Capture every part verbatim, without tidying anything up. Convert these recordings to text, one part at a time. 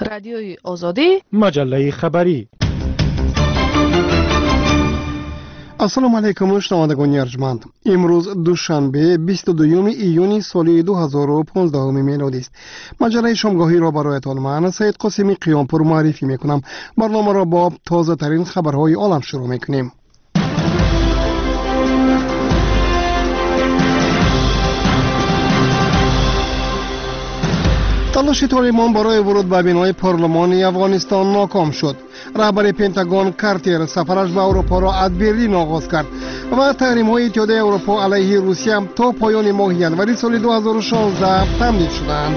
رادیوی آزادی، مجله خبری. السلام علیکم شنوندگان ارجمند. امروز دوشنبه بیست و دوم ایون سال دو هزار و پانزده میلادی است. مجله شامگاهی را برایتان من سید قاسمی قیامپور معرفی میکنم. برنامه را با تازه ترین خبرهای عالم شروع میکنیم. تلاش طالبان برای ورود به بنای پارلمان افغانستان ناکام شد. رهبر پنتاگون کارتر سفرش به اروپا را از برلین آغاز کرد و تحریم‌های اتحادیه اروپا علیه روسیه تا پایان ماه ژانویه سال دو هزار و شانزده تمدید شدند.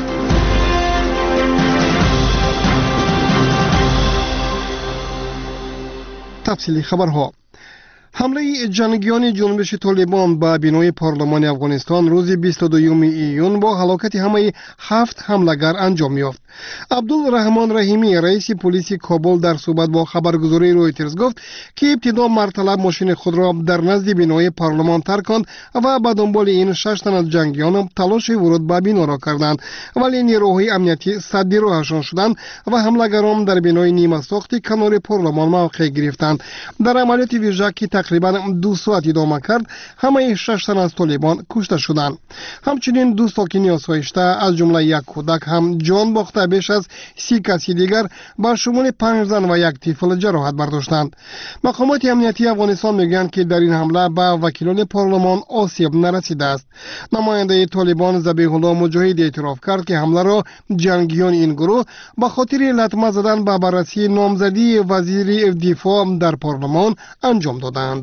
تفصیلی خبرها. حمله جنگیان جنبش طالبان به بنای پارلمان افغانستان روز بیست و دوم ایون با هلاکت همه هفت حملگر انجام یافت. عبدالرحمن رحیمی رئیس پلیس کابل در صحبت با خبرگزاری رویترز گفت که ابتدا مرطلب ماشین خود را در نزد بنای پارلمان ترک کند و به دنبال این شش تن از جنگیان تلاش ورود به بنا را کردند، ولی نیروهای امنیتی سد راهشان شدند و حملگران در بنای نیمه ساخت کنار پارلمان موقع گرفتند. در عملیات ویژه که تقریبا دو ساعت ادامه کرد، همه شش تن از طالبان کشته شدند. همچنین دو ساکن آسایشته از جمله یک کودک هم جان باخته، بیش از سی کسی دیگر با شمول پنج زن و یک طفل جراحت برداشتند. مقامات امنیتی افغانستان میگویند که در این حمله به وکیلان پارلمان آسیب نرسیده است. نماینده طالبان ذبیح الله مجاهد اعتراف کرد که حمله را جنگیان این گروه به خاطر لطمه زدن به بررسی نامزدی وزیر دفاع در پارلمان انجام دادند.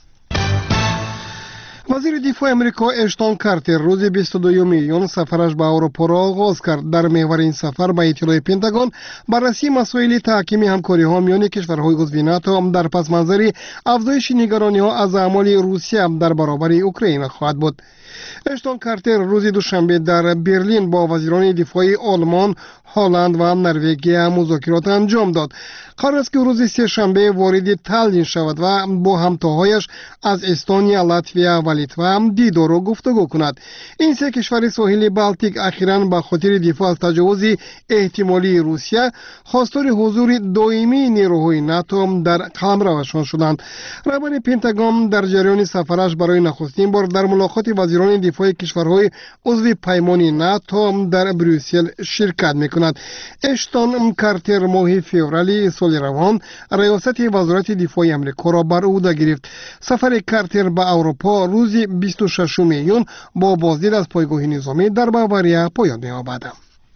وزیر دفاع امریکا اشتون کارتر روز بیست و دوم ایون سفرش به اروپا را آغاز کرد. در محور این سفر به اطلاع پنتاگون بررسی مسائل تحکیم همکاری ها میان کشورهای عضو ناتو در پس منظر افزایش نگرانی ها از اعمال روسیه در برابر اوکراین خواهد بود. اشتون کارتر روز دوشنبه در برلین با وزیران دفاع آلمان، هلند و نروژ مذاکرات انجام داد. قرار است که روز سه شنبه وارد تالین شود و با همتاهایش از استونیا، لاتویا و لیتوا دیدار و گفتگو کند. این سه کشور ساحل بالتیک اخیراً به خاطر دفاع از تجاوز احتمالی روسیه خواستار حضور دائمی نیروهای ناتو در قلمروشان شدند. رهبر پنتاگون در جریان سفرش برای نخستین بار در ملاقات وزیران دفاع کشورهای عضو پیمان ناتو در بروسل شرکت میکند. اشتون کارتر ماه فوریه سال روان ریاست وزارت دفاع امریکا را بر عهده گرفت. سفر کارتر به اروپا روز بیست و ششم ایون با بازدید از پایگاه نظامی در باواریا پایان می‌یابد.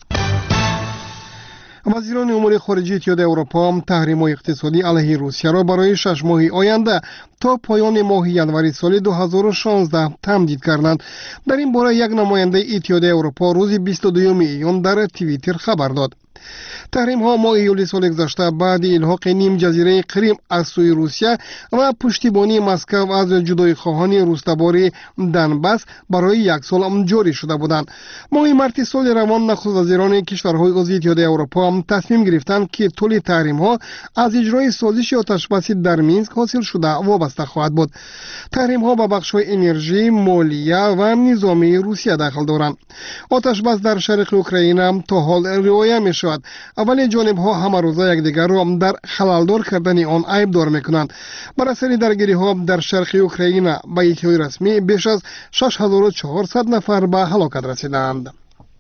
وزیران امور خارجه اتحادیه اروپا تحریم‌های اقتصادی علیه روسیه را برای شش ماه آینده تا پایان ماه ژانویه سال دو هزار و شانزده تمدید کردند. در این باره یک نماینده اتحادیه اروپا روز بیست و دوم ایون در توییتر خبر داد. تحریم ها ماه ایولی سال گذشته بعد الحاق نیم جزیره کریم از سوی روسیه و پشتیبانی مسکو از جدای خواهان روستابار دنباس برای یک سال جاری شده بودند. ماه مارس سال روان نخست وزیران کشورهای عضو اتحادیه اروپا تصمیم گرفتند که طول تحریم ها از اجرای سازش آتشبس در مینسک حاصل شده وابسته خواهد بود. تحریم ها به بخش های انرژی، مالیه و نظامی روسیه داخل دارند. آتشبس در شرق اوکراین تا حال رعایت می شود، اولی جانب ها همه روزه یکدیگر را در خلالدار کردن آن عیب دار میکنند. بر اثر درگیری ها در شرق اوکراین به اطلاع رسمی بیش از شش هزار و چهارصد نفر به هلاکت رسیدند.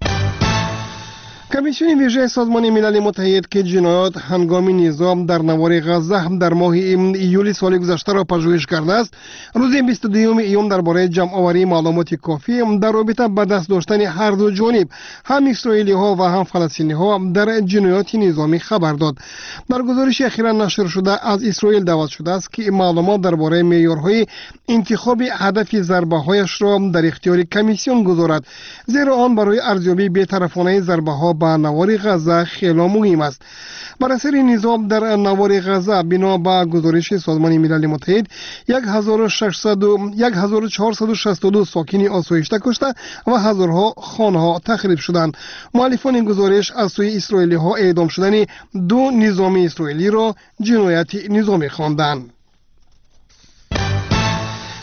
کمیسیون ویژه سازمان ملل متحد که جنایات هنگام نظام در نوار غزه در ماه ایولی سال گذشته را پژوهش کرده است، روز بیست و دوم ایون درباره جمع آوری معلومات کافی در رابطه با دست داشتن هر دو جانب، هم اسرائیلی ها و هم فلسطینی ها، در جنایات نظامی خبر داد. در گزارش اخیرا نشر شده از اسرائیل دعوت شده است که معلومات درباره معیارهای انتخاب هدف ضربه هایش را در اختیار کمیسیون گذارد، زیرا آن برای ارزیابی بی‌طرفانه ضربه ها به نوار غزه خیلی مهم است. بر اثر نظام در نوار غزه بنا به گزارش سازمان ملل متحد یک هزار و چهارصد و شصت و دو ساکن آسایشته کشته و هزارها خانه ها تخریب شدند. مؤلفان این گزارش از سوی اسرائیلی ها اعدام شدن دو نظامی اسرائیلی را جنایت نظامی خواندند.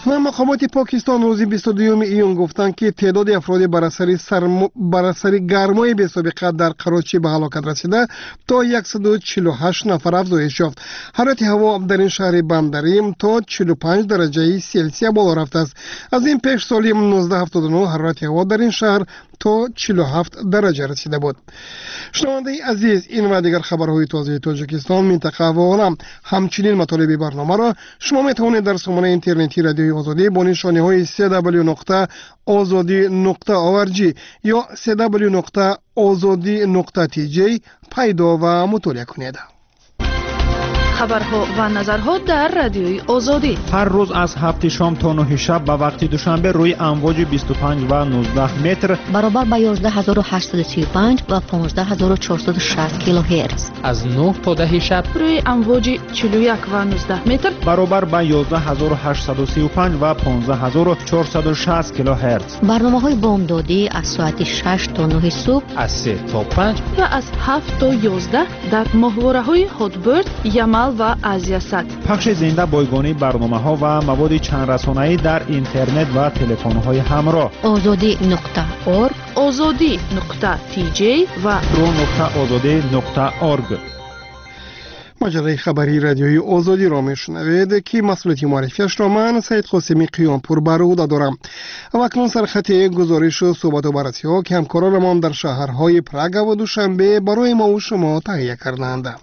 مقامات پاکستان روز بیست و دوم ایون گفتند که تعداد افراد بر اثر سرم... بر اثر گرمای بی‌سابقه در کراچی به هلاکت رسیده تا صد و چهل و هشت نفر افزایش یافت. حرارت هوا در این شهر بندری تا چهل و پنج درجه سلسیوس بالا رفته است. از این پیش سال نوزده هفتاد و نه حرارت هوا در این شهر تا چهل و هفت درجه رسیده بود. شنونده عزیز، این و دیگر خبرهای تازه تاجیکستان، منطقه و عالم، همچنین مطالب برنامه را شما میتوانید در سامانه اینترنتی رادیوی آزادی با نشانی های سی دبلیو نقطه آزادی نقطه او ار جی یا سی دبلیو نقطه آزادی نقطه تی جی پیدا و مطالعه کنید. خبرها و نظرها در رادیوی آزادی هر روز از هفت شام تا نه شب به وقت دوشنبه روی امواج بیست و پنج و نوزده متر برابر با یازده هزار و هشتصد و سی و پنج و پانزده هزار و چهارصد و شصت کیلوهرتز، از نه تا ده شب روی امواج چهل و یک و نوزده متر برابر با یازده هزار و هشتصد و سی و پنج و پانزده هزار و چهارصد و شصت کیلوهرتز. برنامه‌های بامدادی از ساعت شش تا نه صبح، از سه تا پنج و از هفت تا یازده در ماهواره‌های هاتبرد، یمل و آزیاست. پخش زنده بایگانی برنامه‌ها و مواد چند رسانه‌ای در اینترنت و تلفن‌های همراه. آزادی نقطه اورگ، آزادی نقطه تی جی و رو نقطه آزادی نقطه اورگ. مجله خبری رادیوی آزادی را میشنوید که مسئولیت معرفیش را من سید قاسمی قیامپور بر عهده دارم. و اکنون سرخط گزارش و صحبت و بررسی ها که همکارانمان در شهرهای پراگ و دوشنبه برای ما و شما تهیه کردند.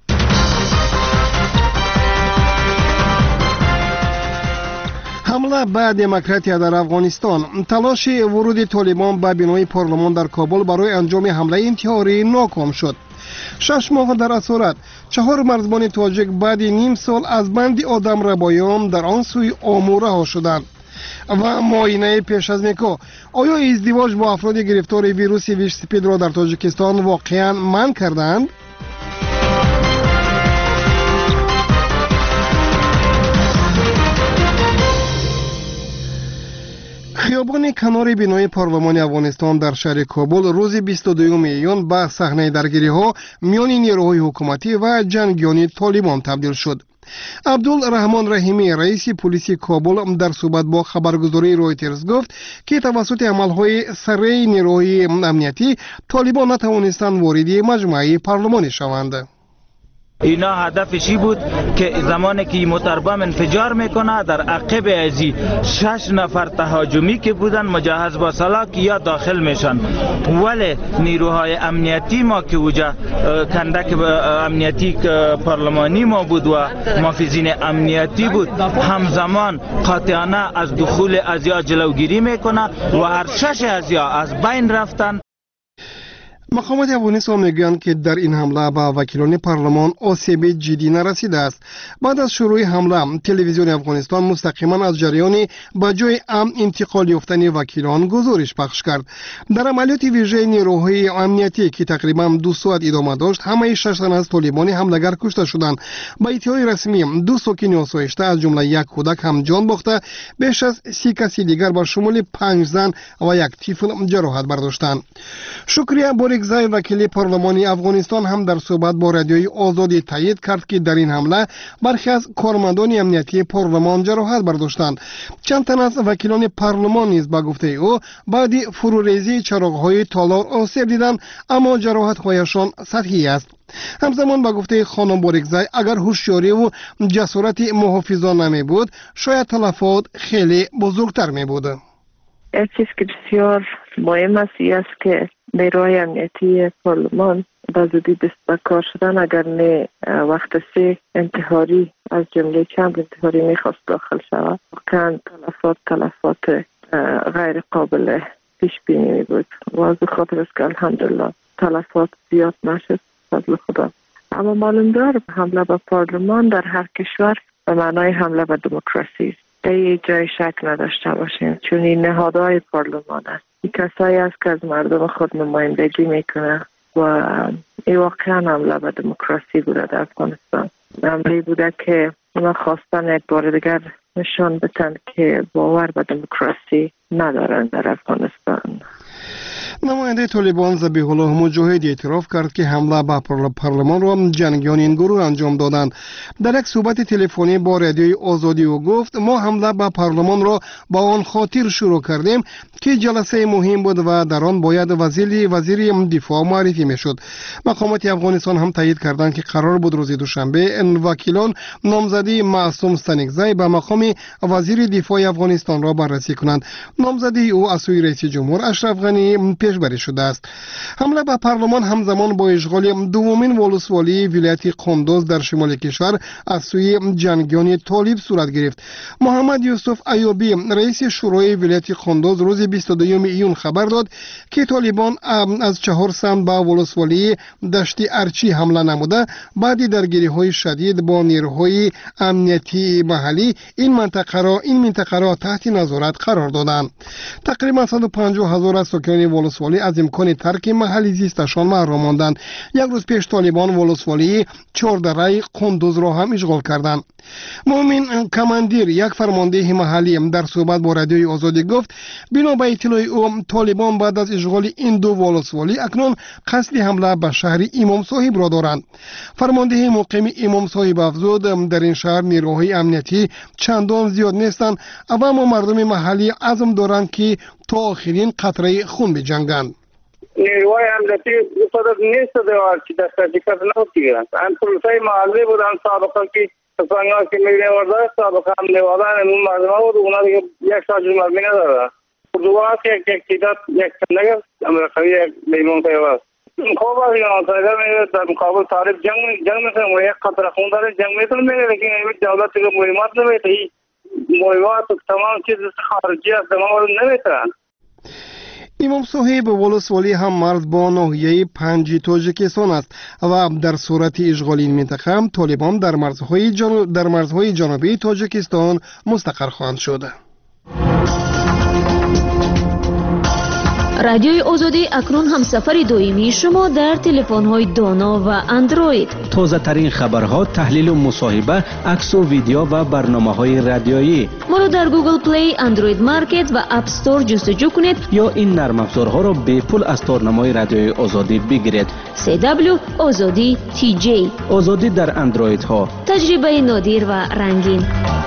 حمله به دموکراتیا در افغانستان. تلاش ورود طالبان به بنای پارلمان در کابل برای انجام حمله انتحاری ناکام شد. شش ماه در اسارت چهار مرزبان تاجیک بعد نیم سال از بند آدم ربایان در آن سوی آمو رها شدند. و معاینه پیش از نکاح. آیا ازدواج با افراد گرفتار ویروس ویش سپید را در تاجیکستان واقعا منع کردند؟ خیابان کنار بنای پارلمان افغانستان در شهر کابل روز بیست و دوم ایون به صحنه درگیری‌ها میان نیروهای حکومتی و جنگیان طالبان تبدیل شد. عبدالرحمن رحیمی رئیس پلیس کابل در صحبت با خبرگزاری رویترز گفت که توسط عملهای سریع نیروهای امنیتی طالبان نتوانستند وارد مجمع پارلمان شوند. اینا هدفشی بود که زمانی که موتربم انفجار میکنه در عقب ازی شش نفر تهاجمی که بودن مجهز با سلاح یا داخل میشن، ولی نیروهای امنیتی ما که وجه کندک امنیتی پارلمانی ما بود و محافظین امنیتی بود همزمان قاطعانه از دخول ازیا جلوگیری میکنه و هر شش ازیا از بین رفتن. مقامات افغانستان میگویند که در این حمله به وکیلان پارلمان آسیب جدی نرسیده است. بعد از شروع حمله تلویزیون افغانستان مستقیما از جریان به جای امن انتقال یافتن وکیلان گزارش پخش کرد. در عملیات ویژه نیروهای امنیتی که تقریبا دو ساعت ادامه داشت همه شش تن از طالبان حملهگر کشته شدند. با اطلاع رسمی دو ساکن آسایشته از جمله یک کودک هم جان باخته، بیش از سی کسی دیگر با شمول پنج زن و یک طفل جراحت برداشتند. شکریه بورگزای وکیل پارلمانی افغانستان هم در صحبت با رادیوی آزادی تایید کرد که در این حمله برخی از کارمندان امنیتی پارلمان جراحت برداشتند. چند تن از وکیلان پارلمان نیز به گفته او بعد فروریزی چراغ‌های تالار آسیب دیدند، اما جراحت‌هایشان سطحی است. همزمان به گفته خانم بورگزای اگر هوشیاری و جسارت محافظان نمی بود شاید تلفات خیلی بزرگتر می بود. یک چیز که بسیار مهم است است که نیروهای امنیتی پارلمان به زودی دست به کار شدن اگر نه وقت سه انتحاری از جمله چند انتحاری میخواست داخل شود واقعا تلفات تلفات غیر قابل پیش بینی بود و از خاطر است که الحمدلله تلفات زیاد نشد فضل خدا. اما معلوم دار حمله به پارلمان در هر کشور به معنای حمله به دموکراسی است. ای جای شک نداشته باشیم چون این نهادهای پارلمان است. این کسایی است که از مردم خود نمایندگی میکنه و این واقعا حمله به دموکراسی بوده در افغانستان. حمله بوده که اونا خواستن یک بار دیگر نشان بدن که باور به دموکراسی ندارن در افغانستان. نماینده طالبان ذبیح الله مجاهد اعتراف کرد که حمله به پارلمان را جنگیان این گروه انجام دادند. در یک صحبت تلفنی با رادیوی آزادی او گفت ما حمله به پارلمان را با آن خاطر شروع کردیم که جلسه مهم بود و در آن باید وزیر وزیر دفاع معرفی میشد. مقامات افغانستان هم تایید کردند که قرار بود روز دوشنبه وکیلان نامزدی معصوم سنگزی به مقام وزیر دفاع افغانستان را بررسی کنند. نامزدی او از سوی رئیس جمهور اشرف غنی پیشبری شده است. حمله به پارلمان همزمان با اشغال دومین ولسوالی ولایت قندوز در شمال کشور از سوی جنگیان طالب صورت گرفت. محمد یوسف ایوبی رئیس شورای ولایت قندوز روز بیست و دوم ایون خبر داد که طالبان از چهار سمت به ولسوالی دشت ارچی حمله نموده بعد درگیری‌های شدید با نیروهای امنیتی محلی این منطقه را این منطقه را تحت نظارت قرار دادند. تقریبا صد و پنجاه هزار از سکان ولسوالی از امکان ترک محلی زیستشان محروم ماندند. یک روز پیش طالبان ولسوالی چهاردره قندوز را هم اشغال کردند. مومن کماندیر یک فرمانده محلی در صحبت با رادیوی آزادی گفت بنا به اطلاع او طالبان بعد از اشغال این دو ولسوالی اکنون قصد حمله به شهر امام صاحب را دارند. فرمانده مقیم امام صاحب افزود در این شهر نیروهای امنیتی چندان زیاد نیستند و مردم محلی عزم دارند که تا آخرین قطره خون بجنگند. نیروهای امنیتی صدق نیست دیوار که دست شکست نگیرند. ان پلیسای محلی بودن سابقا که سنگا که میره ورده سابقا هم نوادن اون مردم ها بود اونا دیگه یک ساجر مرمی نداره. دوباره که یک کیدات یک نگه امرخوی یک لیمون پیواست. خوب است یا آنسایده میره در مقابل طالب جنگ جنگ میکنه و یک قطره خون داره جنگ میتونه میره لیکن این دولت که مهمات نمیده این مهمات تمام چیز خارجی از تمام رو نمیترن. امام صاحب ولسوالی هم مرز با ناحیه پنج تاجیکستان است و در صورت اشغال این منطقه هم طالبان در مرزهای جنوب در مرزهای جنوبی تاجیکستان مستقر خواهند شد. رادیوی آزادی اکنون هم سفر دویمی شما در تلفن‌های دانا و اندروید. تازه ترین خبرها، تحلیل و مصاحبه، عکس و ویدیو و برنامه‌های رادیویی. ما را در گوگل پلی، اندروید مارکت و اپ استور جستجو کنید یا این نرم افزارها را به پول از تارنمای رادیوی آزادی بگیرید. سی دبلیو آزادی تی جی. آزادی در اندروید ها. تجربه نادر و رنگین.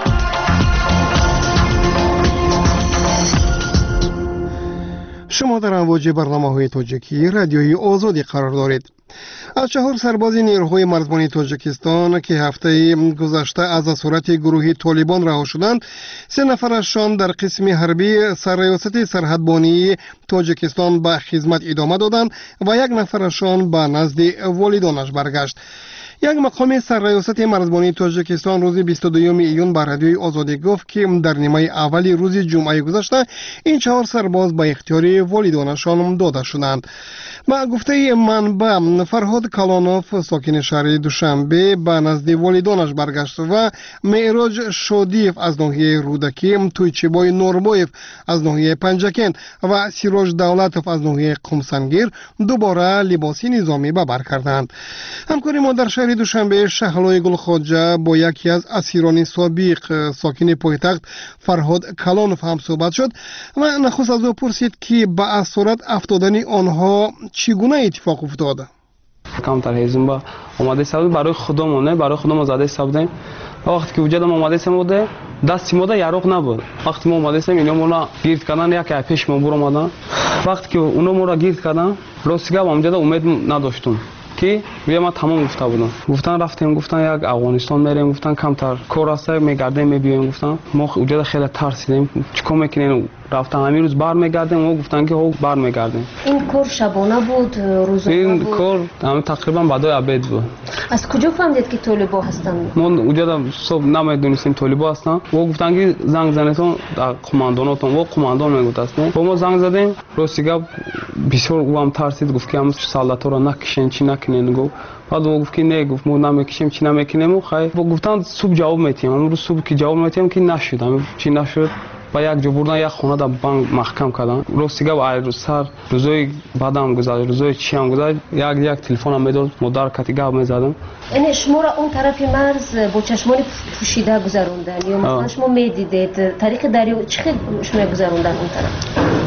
شما در امواج برنامه‌های تاجیکی رادیوی آزادی قرار دارید. از چهار سرباز نیروهای مرزبانی تاجیکستان که هفته گذشته از اسارت گروهی طالبان رها شدند، سه نفرشان در قسم حربی سرریاست سرحدبانی تاجیکستان به خدمت ادامه دادند و یک نفرشان به نزد والدانش برگشت. یک مقام سرریاست مرزبانی تاجیکستان روز بیست و دوم ایون به رادیوی آزادی گفت که در نیمه اولی روز جمعه گذشته این چهار سرباز به اختیار والدانشان داده شدند. با گفته منبع فرهاد کلانوف ساکن شهر دوشنبه به نزد والدانش برگشت و معراج شادیف از ناحیه رودکی، تویچبای نوربایف از ناحیه پنجکن و سیراج دولتوف از ناحیه قمسنگیر دوباره لباسی نظامی به بر کردند. همکاری ما در شهر دوشنبه شهلای گلخواجه با یکی از اسیران سابق ساکن پایتخت فرهاد کلانوف هم صحبت شد و نخست از او پرسید که به اسارت افتادن آنها چگونه اتفاق افتاده؟ کمتر هیزم با آماده سبودیم برای خودمونه برای خودم آزاده سبودیم. وقتی که وجودم آماده سبوده دستی ما یاروق نبود. وقتی ما آماده سبودیم اینا ما گیرد کردن یک پیش ما برو آمدن. وقتی که اونا ما را گیرد کردن راستگاه امجد امید نداشتم که روی ما تمام گفته بودن. گفتن رفتیم گفتن یک افغانستان میریم گفتن کمتر کار است میگردیم میبیایم گفتن ما اونجا خیلی ترسیدیم چیکار میکنین رفتن همین روز بر میگردیم و گفتن که هو بر میگردیم. این کار شبانه بود روزانه این بود؟ کار هم تقریبا بعدای عبید بود. از کجا فهمیدید که طالبا هستند؟ ما اونجا صبح نمیدونستیم طالبا هستن و گفتن که زنگ زنتون در قمانداناتون و قماندان میگفتن و ما زنگ زدیم راستگاه بسیار او هم ترسید گفت که هم سالتا رو نکشین چی نکنین گفت بعد او گفت که نه گفت ما نمیکشیم چی نمیکنیم و خیر و گفتن صبح جواب میتیم امروز صبح که جواب میتیم که نشد چی نشد با یک جو بردن یک خونه در بانک محکم کردن راستگاه و روز سر روزای بعدم گذشت روزای چی هم گذشت یک یک تلفن هم میداد مدار کاتیگاه میزدم. یعنی شما را اون طرف مرز با چشمان پوشیده گذروندن یا مثلا شما میدیدید طریق دریا چه شما گذروندن اون طرف؟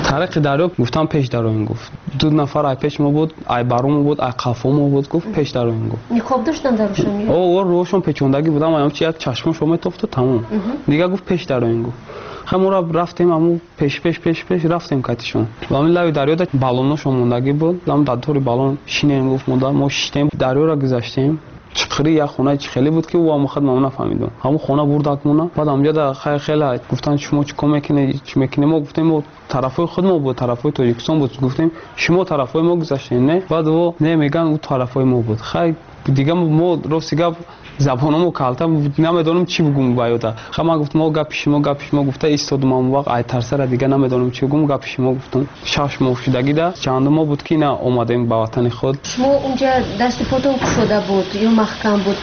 طریق دریا گفتم پیش دروین گفت دو نفر ای پیش ما بود ای برام بود ای قفام بود گفت پیش دروین گفت نقاب داشتن دروشون او روشون پیچوندگی بودم من چی یک چشم شما تفت تمام دیگه گفت پیش دروین گفت همون را رفتیم همون پیش پیش پیش پیش رفتیم کاتیشون و همین لای دریا دا بالونش موندگی بود لام دادوری بالون شینیم گفت موندا ما شیتیم دریا را گذاشتیم چخری یا خونه خیلی بود که او مخد ما نفهمیدم همون خونه بردک مونا بعد اونجا دا خیلی خیلی گفتن شما چی کم میکنی چی میکنی ما گفتیم ما طرفای خود ما بود طرفای تاجیکستان بود گفتیم شما طرفای ما گذاشتین نه بعد او نمیگن او طرفای ما بود خیلی دیگه ما راستی زبانمو کالتم نمیدونم چی بگم باید خب گفتم ما گپ پیش ما گپ پیش ما گفته ایستادم اون وقت ای ترسره دیگه نمیدونم چی بگم گپ پیش ما گفتم شش ماه شدگی ده چند ما بود که نه اومدیم به وطن خود شما اونجا دست پاتون شده بود یا محکم بود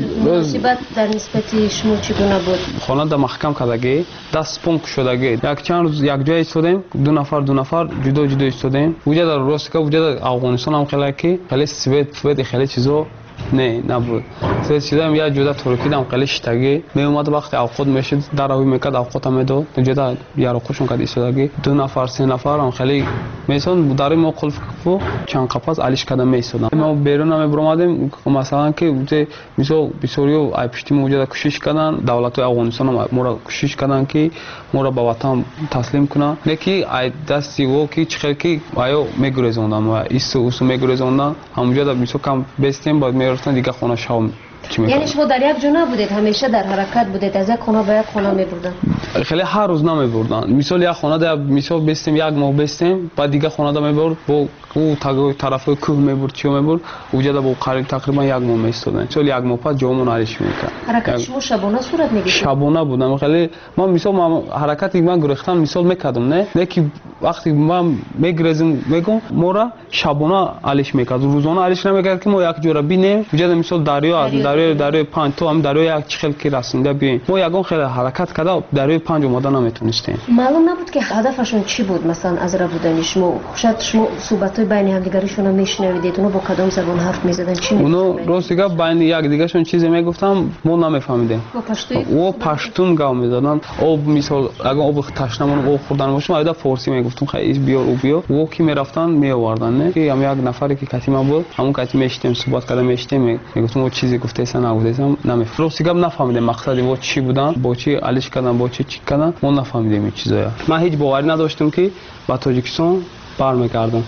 مصیبت در نسبت شما چگونه بود خانه در محکم کردگی دست پونک شدگی یک چند روز یک جای ایستادیم دو نفر دو نفر جدا جدا ایستادیم اونجا در روستا اونجا در افغانستان هم خیلی که خیلی سوئد سوئد خیلی چیزا نه نبود سه چیزام یا جدا ترکی دام خیلی شتگی می اومد وقتی اوقات میشد در روی میکرد اوقات هم دو جدا یارو خوشون کردی شدگی دو نفر سه نفر هم خیلی میسون در ما قلف کو چند قفس علیش کردم میسودم ما بیرون هم برآمدیم مثلا که اونجا میسو بسیاریو ای پشتی موجود کوشش کردن دولت افغانستان هم ما کوشش کردن که ما را به وطن تسلیم کنن لیکن ای دستی و کی چخل کی آیا میگریزوندن و ایسو اوسو میگریزوندن همونجا در میسو کم بستیم بعد میرفتن دیگه خونه شام یعنی شما در یک جا نبودید همیشه در حرکت بودید از یک خانه به یک خانه میبردن خیلی هر روز نمیبردن مثلا یک خانه در مثلا بستیم یک ماه بستیم بعد دیگه خانه در میبرد با او طرف کوه میبرد چی میبرد اونجا با قریب تقریبا یک ماه میستادن چون یک ماه بعد جامون عریش میکرد حرکت شما شبانه صورت میگیره شبانه بودم خیلی ما مثلا حرکتی من گرفتم مثال میکردم نه نه که وقتی من میگرزم میگم مورا شبانه علیش میکرد روزانه علیش نمیکرد که ما یک جوره بینیم اونجا مثلا دریا دریا دریا پنج تا هم دریا یک چخل کی رسیده بیم ما یگان خیلی حرکت کرده دریا پنج اومده نمیتونستیم معلوم نبود که هدفشون چی بود مثلا از را بودن شما شاید شما صحبتای بین هم دیگرشون هم میشنویدید اونو با کدام زبان حرف میزدن چی اونو راست دیگه بین یک دیگهشون چیزی میگفتم ما نمیفهمیدیم با پشتون او پشتون گام میزدن او مثال اگه او تشنمون او خوردن باشه ما فارسی میگفتم خیلی بیار او بیار او کی میرفتن میآوردن نه که هم یک نفری که کتیما بود همون کتی میشتیم صحبت کردم میشتیم میگفتم او چیزی گفته سن نبودم نمیفهمیدم راست دیگه نفهمیدم مقصد او چی بودن با چی علیش کردن با چی چی کردن ما نفهمیدیم این چیزا من هیچ باوری نداشتم که با تاجیکستان برمیگردم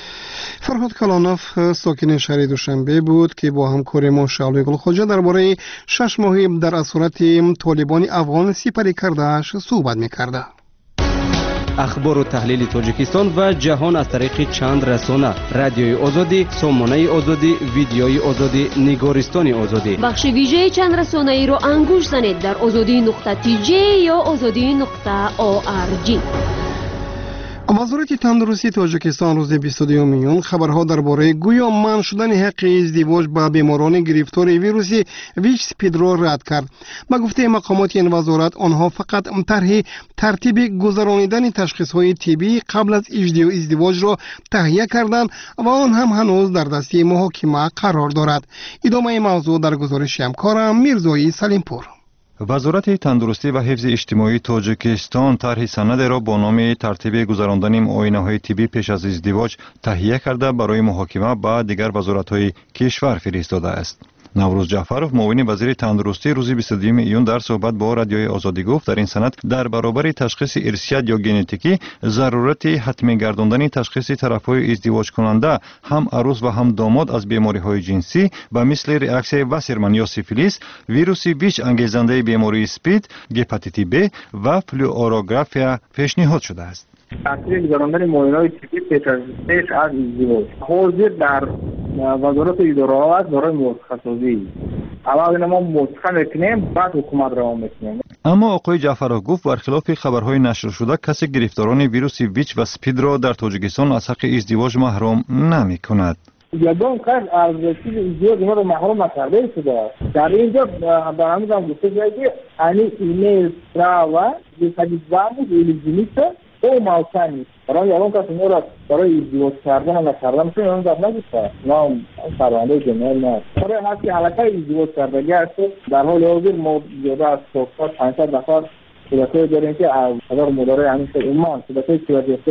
فرهاد کلانوف ساکن شهر دوشنبه بود که با همکار ما شعله گلخوجه درباره شش ماهی در اسارت طالبان افغان سپری کردهش صحبت می‌کرد. اخبار و تحلیل تاجیکستان و جهان از طریق چند رسانه: رادیوی آزادی، سامانه آزادی، ویدیوی آزادی، نگارستان آزادی. بخش ویژه چند رسانه ای را انگوش زنید در آزادی نقطه تی جی یا آزادی نقطه او آر جی. وزارت تندرستی تاجیکستان روز بیست و دو میون خبرها درباره گویا منع شدن حق ازدواج با بیماران گرفتار ویروس ویچ سپید را رد کرد. با گفته مقامات این وزارت آنها فقط طرح ترتیب گذرانیدن تشخیص‌های طبی قبل از ازدواج را تهیه کردند و آن هم هنوز در دست محاکمه قرار دارد. ادامه موضوع در گزارش همکارم میرزایی سلیمپور. وزارت تندرستی و حفظ اجتماعی تاجیکستان طرح سند را با نام ترتیب گذراندن معاینه‌های طبی پیش از ازدواج تهیه کرده برای محاکمه با دیگر وزارت‌های کشور فرستاده است. نوروز جعفرов معاون وزیر تندرستی روز بیست و دو میون در صحبت با رادیوی آزادی گفت در این سند در برابر تشخیص ارثیات یا ژنتیکی ضرورت حتمی گرداندن تشخیص طرفهای ازدواج کننده هم عروس و هم داماد از بیماری‌های جنسی و مثل ریاکسیون واسرمن یا سیفیلیس، ویروس ویچ انگیزنده بیماری اسپید، هپاتیت بی و فلوروگرافیا پیشنهاد شده است. تحصیل گذراندن معاینه‌های طبی پیش از ازدواج حاضر در وزارت اداره است برای مرخصی. اول ما مرخص میکنیم بعد حکومت را میکنیم. اما آقای جعفرov گفت برخلاف خبرهای نشر شده کسی گرفتاران ویروس ویچ و سپید را در تاجیکستان از حق ازدواج محروم نمی‌کند. یادم کرد از چیز ازدواج ما رو محروم نکرده شده. در اینجا در همین هم گفته شده که انی ایمیل تراوا دیسابیلیتی‌مون ایلیجیمیت او موثقی برای یادم کرد ما را برای ازدواج کردن و نکردن چون اون در نگفته نام پرونده جنرال نه برای هستی علاقه ازدواج کردگی است در حال حاضر ما زیاده از صحبت پانصد نفر صورت‌های داریم که از قدر مداره همیشه ایمان صورت‌های صورت‌های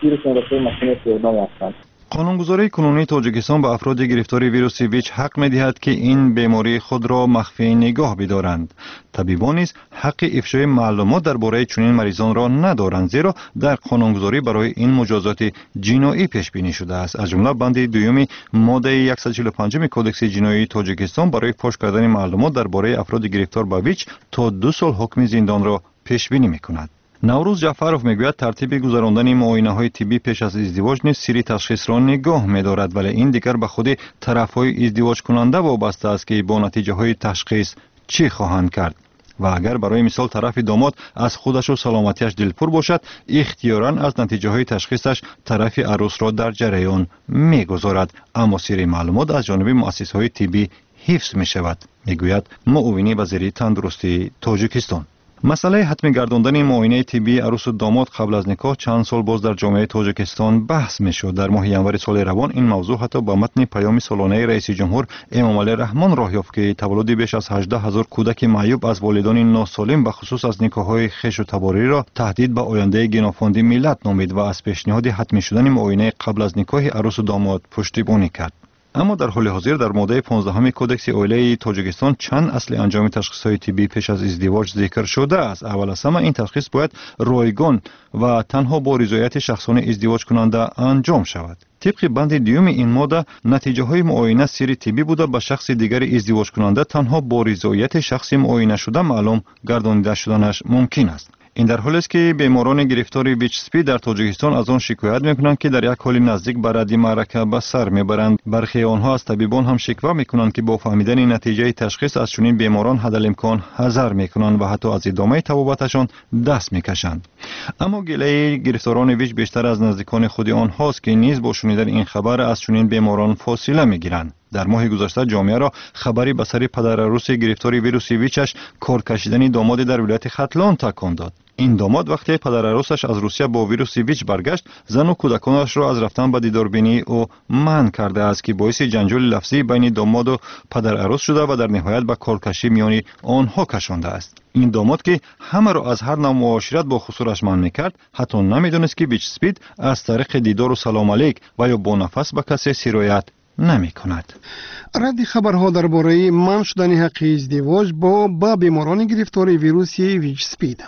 گیرشون رسه ماشین پیاده هستند. قانونگذاری کنونی تاجیکستان به افراد گرفتار ویروس ویچ حق می‌دهد که این بیماری خود را مخفی نگاه بدارند. طبیبان نیز حق افشای معلومات درباره چنین مریضان را ندارند، زیرا در قانونگذاری برای این مجازات جنایی پیش بینی شده است. از جمله بند دوم ماده صد و چهل و پنج کدکس جنایی تاجیکستان برای فاش کردن معلومات درباره افراد گرفتار به ویچ تا دو سال حکم زندان را پیش بینی می‌کند. نوروز جعفرов میگوید ترتیب گذراندن معاینه‌های طبی پیش از ازدواج نیز سری تشخیص را نگاه می‌دارد، ولی این دیگر به خود طرف‌های ازدواج کننده وابسته است که با نتیجه‌های تشخیص چی خواهند کرد. و اگر برای مثال طرف داماد از خودش و سلامتیش دلپور باشد، اختیاراً از نتیجه‌های تشخیصش طرف عروس را در جریان می‌گذارد، اما سری معلومات از جانب مؤسسه‌های طبی حفظ می‌شود، میگوید معاون وزیر تندرستی تاجیکستان. مسئله حتمی گرداندن معاینه طبی عروس و داماد قبل از نکاح چند سال باز در جامعه تاجیکستان بحث میشد. در ماه ینور سال روان این موضوع حتی با متن پیام سالانه رئیس جمهور امامعلی رحمان راه یافت که تولد بیش از هجده هزار کودک معیوب از والدان ناسالم به خصوص از نکاح‌های خویش و تباری را تهدید به آینده گنافاند ملت نامید و از پیشنهاد حتمی شدن معاینه قبل از نکاح عروس و داماد پشتیبانی کرد. اما در حال حاضر در ماده پانزده کدکس اولیه تاجیکستان چند اصل انجام تشخیص‌های طبی پیش از ازدواج ذکر شده است. اول از همه این تشخیص باید رایگان و تنها با رضایت شخصان ازدواج کننده انجام شود. طبق بند دیوم این ماده نتیجه های معاینه سری طبی بوده به شخص دیگر ازدواج کننده تنها با رضایت شخص معاینه شده معلوم گردانیده شدنش ممکن است. این در حالی است که بیماران گرفتار ویچ اسپی در تاجیکستان از آن شکایت میکنند که در یک حال نزدیک به رد معرکه به سر میبرند. برخی آنها از طبیبان هم شکوه میکنند که با فهمیدن نتیجه تشخیص از چنین بیماران حدالامکان حذر میکنند و حتی از ادامه طبابتشان دست میکشند. اما گله گرفتاران ویچ بیشتر از نزدیکان خود آنهاست که نیز با شنیدن این خبر از چنین بیماران فاصله میگیرند. در ماه گذشته جامعه را خبری به سر پدر عروس گرفتار ویروس ویچش کار کشیدن داماد در ولایت ختلان تکان داد. این داماد وقتی پدر عروسش از روسیه با ویروس ویچ برگشت، زن و کودکانش را از رفتن به دیداربینی او منع کرده است که باعث جنجال لفظی بین داماد و پدر عروس شده و در نهایت به کارکشی میان آنها کشانده است. این داماد که همه را از هر نوع معاشرت با خسارش منع میکرد، حتی نمیدونست که ویچ اسپید از طریق دیدار و سلام علیک و یا با نفس به کسی سرایت نمی کند. رد خبرها درباره منع شدن حق ازدواج با با بیماران گرفتار ویروس ویچ اسپید.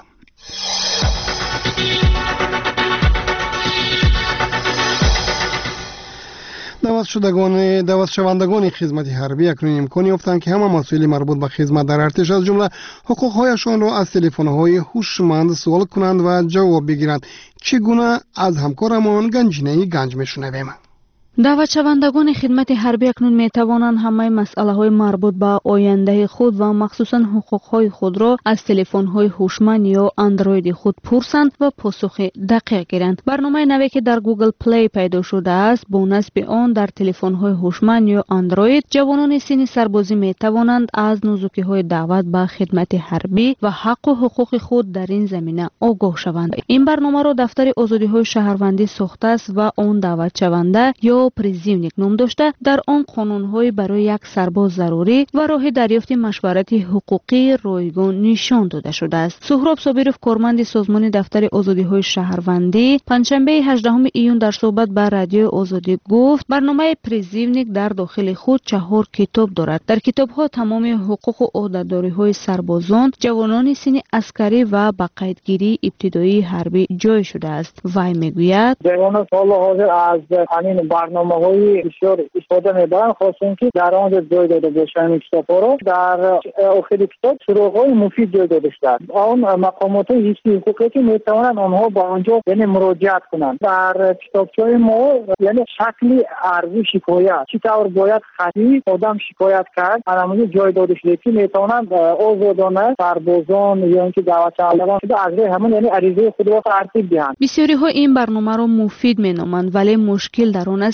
دعوت شدگان دعوت شوندگان خدمت حربی اکنون امکان یافتند که همه مسائل مربوط به خدمت در ارتش از جمله حقوق‌هایشان را از تلفن‌های هوشمند سوال کنند و جواب بگیرند. چگونه از همکارمان گنجینه گنج میشنویم. دعوت شوندگان خدمت حربی اکنون می توانند همه مسئله های مربوط به آینده خود و مخصوصاً حقوق های خود را از تلفن های هوشمند یا اندروید خود پرسند و پاسخ دقیق گیرند. برنامه نوی که در گوگل پلی پیدا شده است، با نصب آن در تلفن های هوشمند یا اندروید جوانان سن سربازی می توانند از نزوکی های دعوت به خدمت حربی و حق و حقوق خود در این زمینه آگاه شوند. این برنامه را دفتر آزادی های شهروندی ساخته است و آن دعوت شونده یا پریزیونیک نام داشته. در آن قانون‌های برای یک سرباز ضروری و راه دریافت مشورت حقوقی رایگان نشان داده شده است. سهراب صابرов کارمند سازمان دفتر آزادی‌های شهروندی پنجشنبه هجدهم ایون در صحبت با رادیو آزادی گفت برنامه پریزیونیک در داخل خود چهار کتاب دارد. در کتاب‌ها تمام حقوق و عهده‌داری‌های سربازان، جوانان سن عسکری و با قیدگیری ابتدایی حربی جای شده است. وی میگوید جوانان حال حاضر از همین برنامه‌های بسیار استفاده می‌برند، خاصه که در آن جای داده باشند کتاب‌ها را در آخر کتاب سراغ‌های مفید جای داده شده. آن مقامات حفظی حقوقی که می‌توانند آنها با آنجا یعنی مراجعت کنند. در کتابچه‌های ما یعنی شکل عرضی شکایت چطور باید خطی آدم شکایت کرد، همون جای داده شده که می‌توانند آزادانه سربازان یا اینکه دعوت شوندگان از روی همون یعنی عریضه خود را ترتیب دهند. بسیاری ها این برنامه را مفید می‌نامند، ولی مشکل در آن است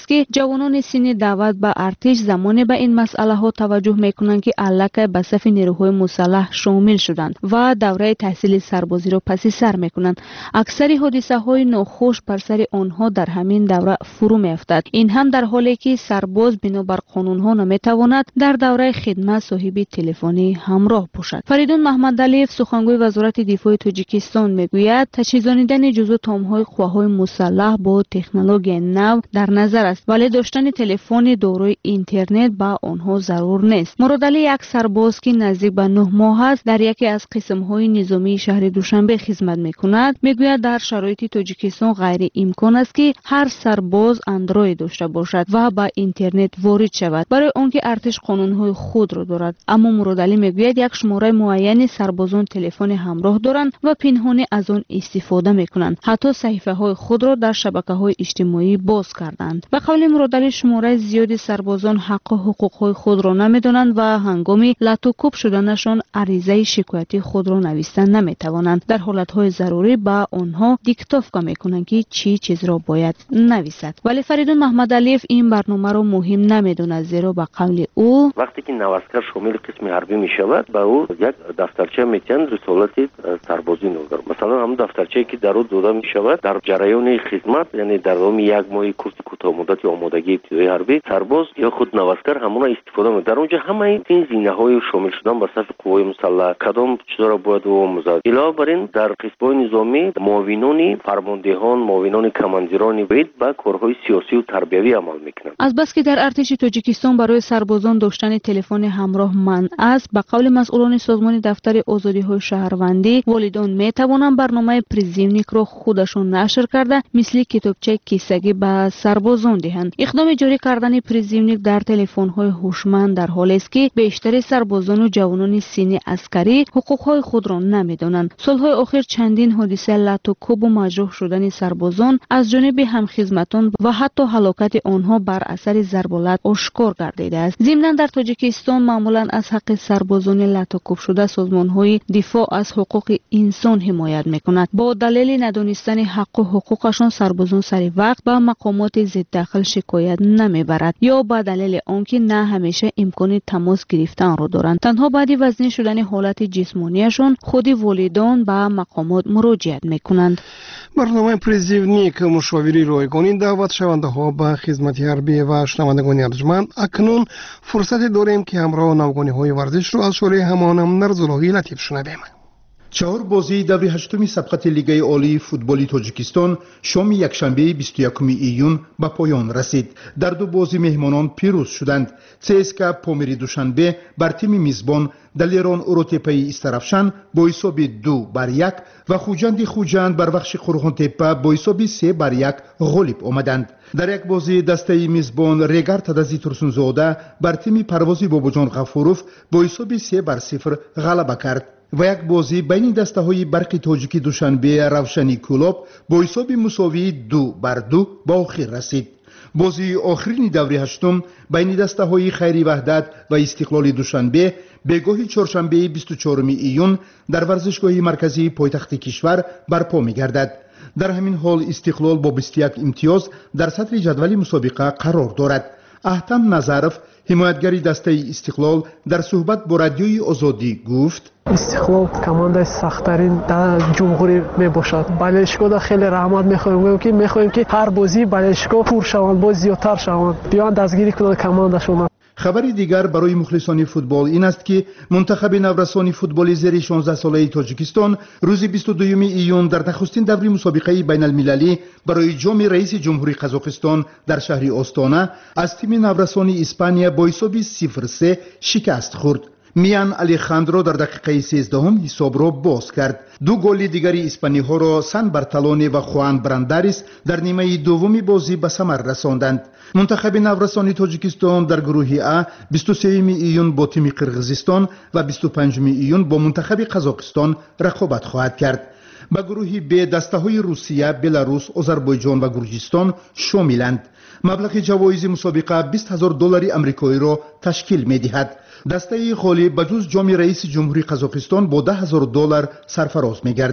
که جوانان سن دعوت به ارتش زمانی به این مسئله ها توجه میکنند که الکه به صف نیروهای مسلح شامل شدند و دوره تحصیل سربازی را پس سر میکنند. اکثر حادثه های ناخوش بر سر آنها در همین دوره فرو میافتد. این هم در حالی که سرباز بنابر قانون ها نمیتواند در دوره خدمت صاحب تلفنی همراه باشد. فریدون محمد علیف سخنگوی وزارت دفاع تاجیکستان میگوید تجهیزانیدن جزو تامهای قواهای مسلح با تکنولوژی نو در نظر است، ولی داشتن تلفن دارای اینترنت با آنها ضرور نیست. مراد علی یک سرباز که نزدیک به نه ماه است در یکی از قسم‌های نظامی شهر دوشنبه خدمت می‌کند، میگوید در شرایط تاجیکستان غیر امکان است که هر سرباز اندروید داشته باشد و با اینترنت وارد شود، برای آنکه ارتش قانون‌های خود را دارد. اما مراد علی میگوید یک شماره معین سربازان تلفن همراه دارند و پنهانی از آن استفاده می‌کنند. حتی صحیفه‌های خود را در شبکه‌های اجتماعی باز کردند. به قول مراد علی شماره زیادی سربازان حق و حقوق‌های خود را نمی‌دانند و هنگام لاتوکوب شدنشان عریضه شکایتی خود را نوشتن نمی‌توانند. در حالت‌های ضروری با آنها دیکتاتور می‌کنند که چی چیز را باید نویسد. ولی فریدون محمد علیف این برنامه را مهم نمی‌داند، زیرا به قول او وقتی که نوسکر شامل قسم حربی می‌شود با او یک دفترچه می‌تن رسالت سربازی نوگار، مثلا هم دفترچه‌ای که در او داده می‌شود در جریان خدمت، یعنی در دام یک ماه کورس کوتاه مدت یا آمادگی ابتدایی حربی، سرباز یا خود نوسکر همون استفاده می‌کنند. در اونجا همه این زینه‌های شامل شدن به صف قوای مسلح کدام چیزا را باید و مزاد. علاوه بر این در قسم‌های نظامی معاونان فرماندهان، معاونان کماندیران وید با کارهای سیاسی و تربیوی عمل می‌کنند. از بس که در ارتش تاجیکستان برای سربازان داشتن تلفن همراه منع است، به قول مسئولان سازمان دفتر آزادی‌های شهروندی، والدان می‌توانند برنامه پریزیونیک را خودشان نشر کرده مثل کتابچه کیسگی به سربازان دهند. اقدام جاری کردن پریزیونیک در تلفن‌های هوشمند در حالی است که بیشتر سربازان و جوانان سن عسکری حقوق‌های خود را نمی‌دانند. سال‌های اخیر چندین حادثه لاتوکوب و مجروح شدن سربازان از جانب همخدمتان و حتی هلاکت آنها بر اثر ضربالت آشکار گردیده است. ضمناً در تاجیکستان معمولاً از حق سربازان لاتوکوب شده سازمان‌های دفاع از حقوق انسان حمایت می‌کند. با دلیل ندانستن حق و حقوقشان سربازان سر وقت به مقامات ضد دخل شکایت نمیبرد یا به دلیل آنکه نه همیشه امکان تماس گرفتن را دارند. تنها بعد وزنی شدن حالت جسمانیشان خود والدان به مقامات مراجعت میکنند. برنامه پریزیونیک مشاوری رایگانی دعوت شونده ها به خدمت حربی و شنوندگان ارجمند، اکنون فرصت داریم که همراه نوگانی های ورزش رو از شوره همانم نرزاللهی لطیف شنویم. چهار بازی دوری هشتمی سبقت لیگ عالی فوتبال تاجیکستان شام یکشنبه بیست و یکم ایون به پایان رسید. در دو بازی مهمانان پیروز شدند. سیسکا پومری دوشنبه بر تیم میزبان دلیران اوروتپی استرافشان با حساب دو بر یک و خوجند خوجند بر بخش قرغون تپه با حساب سه بر یک غالب آمدند. در یک بازی دسته میزبان ریگر تدزی ترسونزاده بر تیم پروازی باباجان غفوروف با حساب سه بر صفر غلبه کرد و یک بازی بین دسته های برق تاجیکی دوشنبه روشنی کلوب با حساب مساوی دو بر دو با آخر رسید. بازی آخرین دوری هشتم بین دسته های خیری وحدت و استقلال دوشنبه به گاه چهارشنبه بیست و چهارم ایون در ورزشگاه مرکزی پایتخت کشور برپا می گردد. در همین حال استقلال با بیست و یک امتیاز در صدر جدول مسابقه قرار دارد. احتم نظرف حمایتگری دسته استقلال در صحبت با رادیوی آزادی گفت: استقلال کمانده سخت‌ترین در جمهوری می باشد. بالشگاه خیلی رحمت می‌خوایم که می‌خوایم که هر بازی بالشگاه پر شوند، باز زیادتر شوند، بیان دستگیری کنند کماندشون. خبری دیگر برای مخلصان فوتبال این است که منتخب نورسان فوتبال زیر شانزده ساله تاجیکستان روز بیست و دو ایون در نخستین دوری مسابقه بین المللی برای جام رئیس جمهوری قزاقستان در شهر آستانه از تیم نورسان اسپانیا با حساب صفر سه شکست خورد. میان الیخاندرو در دقیقه سیزدهم حساب را باز کرد. دو گل دیگری اسپانی ها را سان برتالونی و خوان برانداریس در نیمه دومی بازی به ثمر رساندند. منتخب نورسان تاجیکستان در گروه ا بیست و سه ایون با تیم قرقیزستان و بیست و پنج ایون با منتخب قزاقستان رقابت خواهد کرد. به گروه ب دسته های روسیه، بلاروس، آذربایجان و گرجستان شاملند. مبلغ جوایز مسابقه بیست هزار دلار آمریکایی را تشکیل می دهد. دسته غالب بجز جام رئیس جمهوری قزاقستان با ده هزار دلار سرفراز می گردد.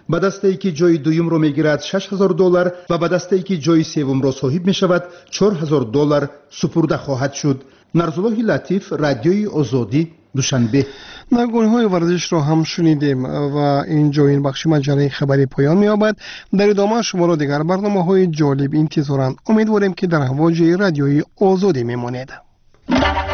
به دسته‌ای که جای دوم را میگیرد شش هزار دلار و به دسته‌ای که جای سوم را صاحب می شود چهار هزار دلار سپرده خواهد شد. نرزالله لطیف، رادیوی آزادی، دوشنبه. نگونهای ورزش را هم شنیدیم و اینجا این بخش مجله خبری پایان می‌یابد. در ادامه شما را دیگر برنامه‌های جالب انتظارند. امیدواریم که در هواج رادیوی آزادی میمانید.